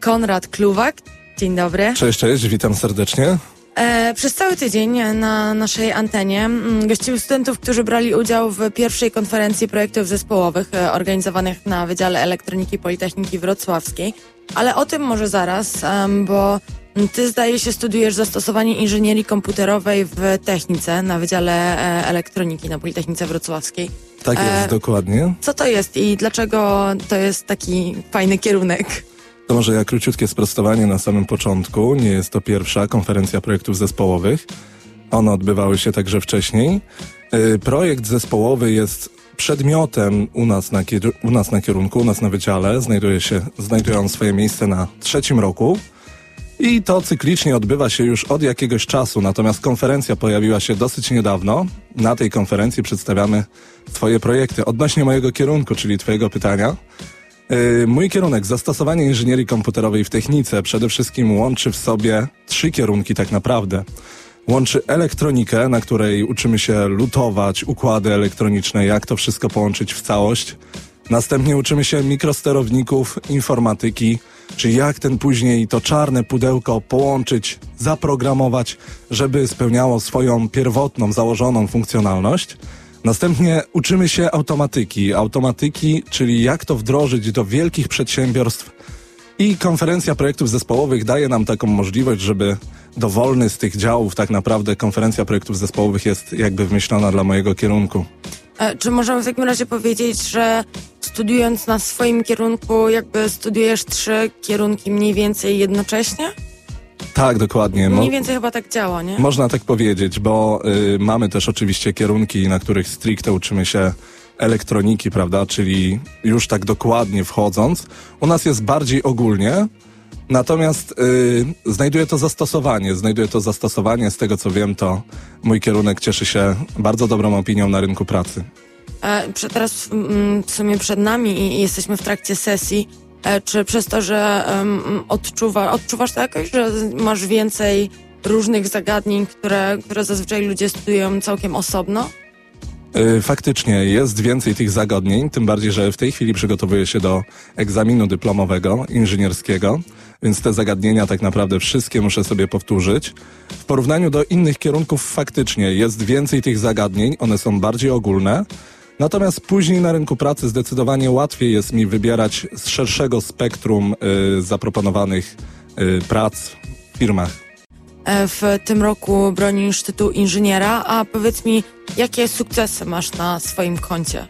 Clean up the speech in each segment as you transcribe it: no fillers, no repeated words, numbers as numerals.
Konrad Kluwak. Dzień dobry. Cześć, witam serdecznie. Przez cały tydzień na naszej antenie gościmy studentów, którzy brali udział w pierwszej konferencji projektów zespołowych organizowanych na Wydziale Elektroniki Politechniki Wrocławskiej. Ale o tym może zaraz, bo ty, zdaje się, studiujesz zastosowanie inżynierii komputerowej w technice na Wydziale Elektroniki na Politechnice Wrocławskiej. Tak jest, dokładnie. Co to jest i dlaczego to jest taki fajny kierunek? To może ja króciutkie sprostowanie na samym początku. Nie jest to pierwsza konferencja projektów zespołowych. One odbywały się także wcześniej. Projekt zespołowy jest przedmiotem u nas na kierunku, u nas na wydziale. Znajduje on swoje miejsce na 3. roku. I to cyklicznie odbywa się już od jakiegoś czasu, natomiast konferencja pojawiła się dosyć niedawno. Na tej konferencji przedstawiamy swoje projekty. Odnośnie mojego kierunku, czyli twojego pytania, mój kierunek zastosowanie inżynierii komputerowej w technice przede wszystkim łączy w sobie 3 kierunki tak naprawdę. Łączy elektronikę, na której uczymy się lutować układy elektroniczne, jak to wszystko połączyć w całość. Następnie uczymy się mikrosterowników, informatyki, czyli jak później to czarne pudełko połączyć, zaprogramować, żeby spełniało swoją pierwotną, założoną funkcjonalność. Następnie uczymy się automatyki, czyli jak to wdrożyć do wielkich przedsiębiorstw. I konferencja projektów zespołowych daje nam taką możliwość, żeby dowolny z tych działów, tak naprawdę konferencja projektów zespołowych jest jakby wymyślona dla mojego kierunku. Czy możemy w takim razie powiedzieć, że studiując na swoim kierunku, jakby studiujesz 3 kierunki mniej więcej jednocześnie? Tak, dokładnie. Mniej więcej chyba tak działa, nie? Można tak powiedzieć, bo mamy też oczywiście kierunki, na których stricte uczymy się elektroniki, prawda, czyli już tak dokładnie wchodząc. U nas jest bardziej ogólnie, natomiast znajduje to zastosowanie, z tego co wiem, to mój kierunek cieszy się bardzo dobrą opinią na rynku pracy. Teraz w sumie przed nami i jesteśmy w trakcie sesji. Czy przez to, że odczuwasz to jakoś, że masz więcej różnych zagadnień, które zazwyczaj ludzie studiują całkiem osobno? Faktycznie jest więcej tych zagadnień, tym bardziej, że w tej chwili przygotowuję się do egzaminu dyplomowego, inżynierskiego, więc te zagadnienia tak naprawdę wszystkie muszę sobie powtórzyć. W porównaniu do innych kierunków faktycznie jest więcej tych zagadnień, one są bardziej ogólne. Natomiast później na rynku pracy zdecydowanie łatwiej jest mi wybierać z szerszego spektrum zaproponowanych prac w firmach. W tym roku bronisz tytułu inżyniera, a powiedz mi, jakie sukcesy masz na swoim koncie?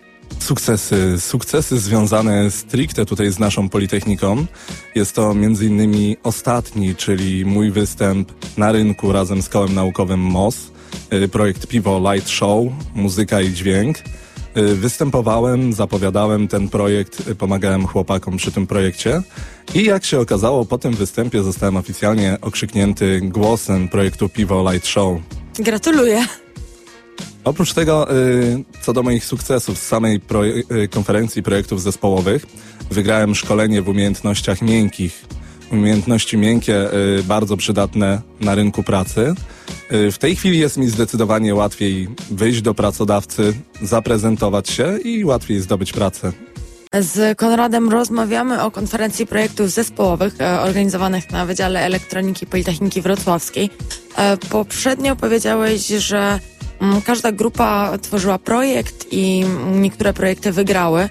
Sukcesy związane stricte tutaj z naszą Politechniką. Jest to m.in. ostatni, czyli mój występ na rynku razem z Kołem Naukowym MOS. Projekt Piwo Light Show, muzyka i dźwięk. Występowałem, zapowiadałem ten projekt, pomagałem chłopakom przy tym projekcie i jak się okazało, po tym występie zostałem oficjalnie okrzyknięty głosem projektu Piwo Light Show. Gratuluję! Oprócz tego, co do moich sukcesów z samej konferencji projektów zespołowych, wygrałem szkolenie w umiejętnościach miękkich. Umiejętności miękkie bardzo przydatne na rynku pracy. W tej chwili jest mi zdecydowanie łatwiej wyjść do pracodawcy, zaprezentować się i łatwiej zdobyć pracę. Z Konradem rozmawiamy o konferencji projektów zespołowych organizowanych na Wydziale Elektroniki Politechniki Wrocławskiej. Poprzednio powiedziałeś, że każda grupa tworzyła projekt i niektóre projekty wygrały.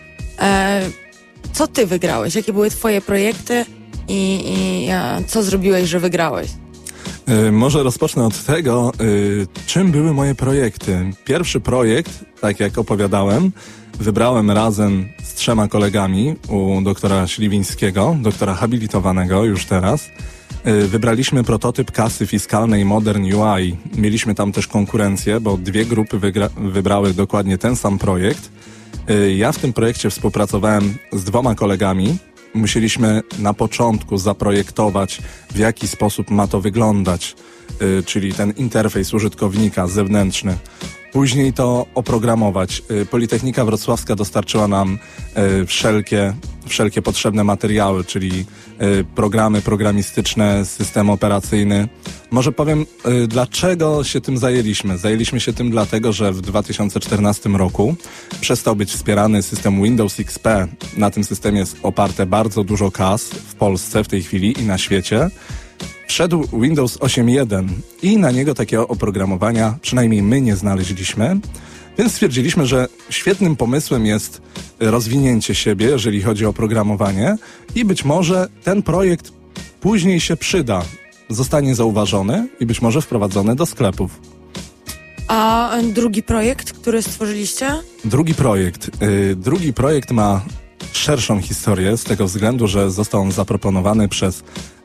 Co ty wygrałeś? Jakie były twoje projekty i co zrobiłeś, że wygrałeś? Może rozpocznę od tego, czym były moje projekty. Pierwszy projekt, tak jak opowiadałem, wybrałem razem z 3 kolegami u doktora Śliwińskiego, doktora habilitowanego już teraz. Wybraliśmy prototyp kasy fiskalnej Modern UI. Mieliśmy tam też konkurencję, bo 2 grupy wybrały dokładnie ten sam projekt. Ja w tym projekcie współpracowałem z 2 kolegami. Musieliśmy na początku zaprojektować, w jaki sposób ma to wyglądać, czyli ten interfejs użytkownika zewnętrzny. później to oprogramować. Politechnika Wrocławska dostarczyła nam wszelkie potrzebne materiały, czyli programy programistyczne, system operacyjny. Może powiem, dlaczego się tym zajęliśmy. Zajęliśmy się tym dlatego, że w 2014 roku przestał być wspierany system Windows XP. Na tym systemie jest oparte bardzo dużo kas w Polsce w tej chwili i na świecie. Wszedł Windows 8.1 i na niego takiego oprogramowania przynajmniej my nie znaleźliśmy, więc stwierdziliśmy, że świetnym pomysłem jest rozwinięcie siebie, jeżeli chodzi o oprogramowanie i być może ten projekt później się przyda, zostanie zauważony i być może wprowadzony do sklepów. A drugi projekt, który stworzyliście? Drugi projekt ma szerszą historię z tego względu, że został on zaproponowany przez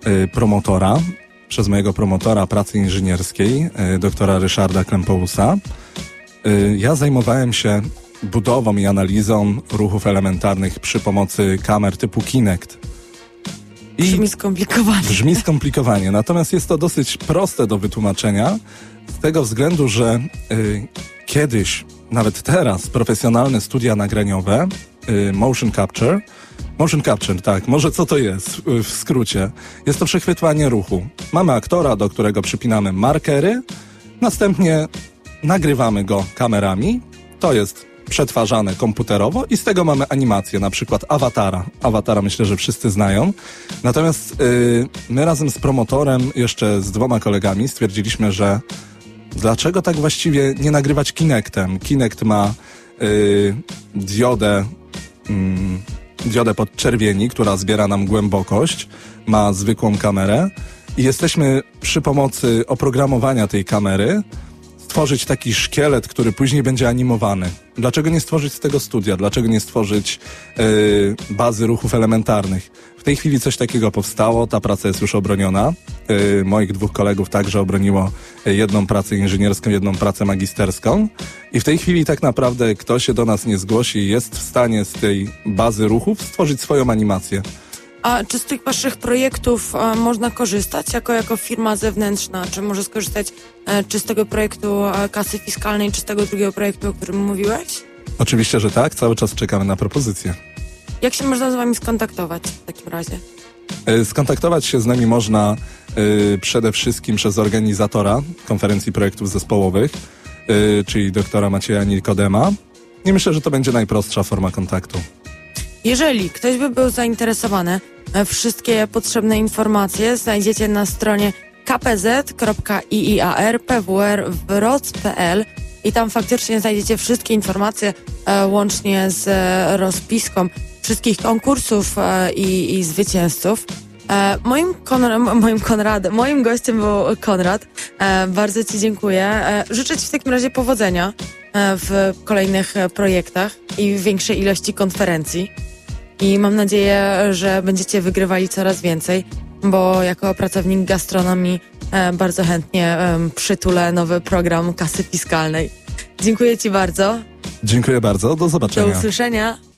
mojego promotora pracy inżynierskiej, doktora Ryszarda Klempousa. Ja zajmowałem się budową i analizą ruchów elementarnych przy pomocy kamer typu Kinect. Brzmi skomplikowanie, natomiast jest to dosyć proste do wytłumaczenia z tego względu, że kiedyś, nawet teraz, profesjonalne studia nagraniowe, motion capture, tak, może co to jest w skrócie? Jest to przechwytywanie ruchu. Mamy aktora, do którego przypinamy markery, następnie nagrywamy go kamerami, to jest przetwarzane komputerowo i z tego mamy animację, na przykład awatara. Awatara myślę, że wszyscy znają. Natomiast my razem z promotorem, jeszcze z 2 kolegami stwierdziliśmy, że dlaczego tak właściwie nie nagrywać Kinectem? Kinect ma diodę podczerwieni, która zbiera nam głębokość, ma zwykłą kamerę i jesteśmy przy pomocy oprogramowania tej kamery stworzyć taki szkielet, który później będzie animowany. Dlaczego nie stworzyć z tego studia? Dlaczego nie stworzyć bazy ruchów elementarnych? W tej chwili coś takiego powstało, ta praca jest już obroniona. Moich 2 kolegów także obroniło jedną pracę inżynierską, jedną pracę magisterską. I w tej chwili tak naprawdę kto się do nas nie zgłosi, jest w stanie z tej bazy ruchów stworzyć swoją animację. A czy z tych waszych projektów można korzystać jako firma zewnętrzna? Czy może skorzystać czy z tego projektu kasy fiskalnej, czy z tego drugiego projektu, o którym mówiłeś? Oczywiście, że tak. Cały czas czekamy na propozycje. Jak się można z wami skontaktować w takim razie? Skontaktować się z nami można przede wszystkim przez organizatora konferencji projektów zespołowych, czyli doktora Macieja Nikodema. I myślę, że to będzie najprostsza forma kontaktu. Jeżeli ktoś by był zainteresowany, wszystkie potrzebne informacje znajdziecie na stronie kpz.iiar.pwr.wroc.pl i tam faktycznie znajdziecie wszystkie informacje łącznie z rozpiską wszystkich konkursów i zwycięzców. Moim gościem był Konrad. Bardzo ci dziękuję. Życzę ci w takim razie powodzenia w kolejnych projektach i w większej ilości konferencji. I mam nadzieję, że będziecie wygrywali coraz więcej, bo jako pracownik gastronomii bardzo chętnie przytulę nowy program kasy fiskalnej. Dziękuję ci bardzo. Dziękuję bardzo. Do zobaczenia. Do usłyszenia.